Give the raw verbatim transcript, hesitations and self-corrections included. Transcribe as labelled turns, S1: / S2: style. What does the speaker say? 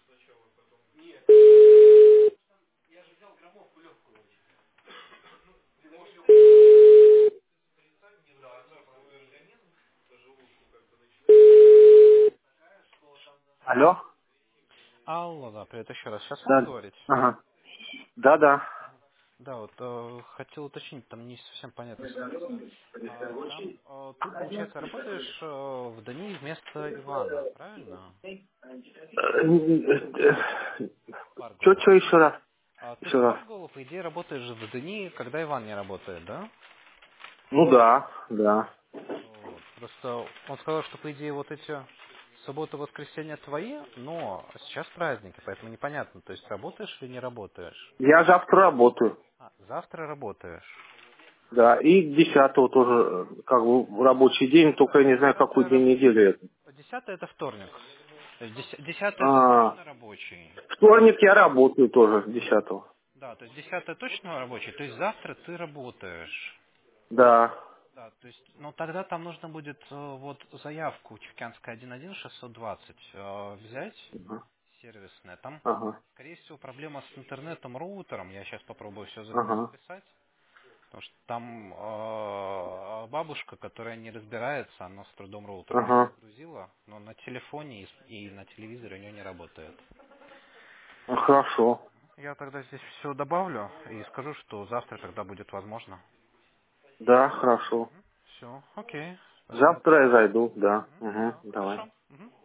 S1: Алло?
S2: Алло, да, привет еще раз. Сейчас можно
S1: Да.
S2: говорить?
S1: Ага. Да, да.
S2: Да, вот э, хотел уточнить, там не совсем понятно связь. А, там э, ты, получается, работаешь э, в Дании вместо Ивана, правильно?
S1: Че,
S2: Парголов.
S1: че еще раз?
S2: А, то
S1: Еще
S2: есть
S1: раз.
S2: Парголов, по идее, работаешь в Дании, когда Иван не работает, да?
S1: Ну да, да.
S2: Вот. Просто он сказал, что, по идее, вот эти суббота, воскресенье твои, но сейчас праздники, поэтому непонятно, то есть работаешь или не работаешь?
S1: Я завтра работаю.
S2: А, завтра работаешь.
S1: Да. И десятого тоже, э, как бы, рабочий день, только я не знаю, какой
S2: Десятое,
S1: день
S2: раб-
S1: недели это.
S2: десятое это вторник. То есть дес- десятое это
S1: А,
S2: точно рабочий.
S1: вторник я работаю тоже, десятого.
S2: Да, то есть десятое точно рабочий, то есть завтра ты работаешь.
S1: Да.
S2: Да, то есть, ну тогда там нужно будет э, вот заявку Чевкянская один один шестьсот двадцать э, взять,
S1: Ага.
S2: сервисная. Там,
S1: Ага.
S2: скорее всего, проблема с интернетом, роутером. Я сейчас попробую все
S1: Ага.
S2: записать. Потому что там э, бабушка, которая не разбирается, она с трудом роутер у меня
S1: Ага.
S2: загрузила, но на телефоне и, и на телевизоре у нее не работает.
S1: Ну, хорошо.
S2: Я тогда здесь все добавлю и скажу, что завтра тогда будет возможно.
S1: Да, хорошо.
S2: Все, окей. Спасибо
S1: Завтра я
S2: тогда.
S1: зайду, да. Угу.
S2: Все,
S1: Давай.
S2: хорошо. Мгм.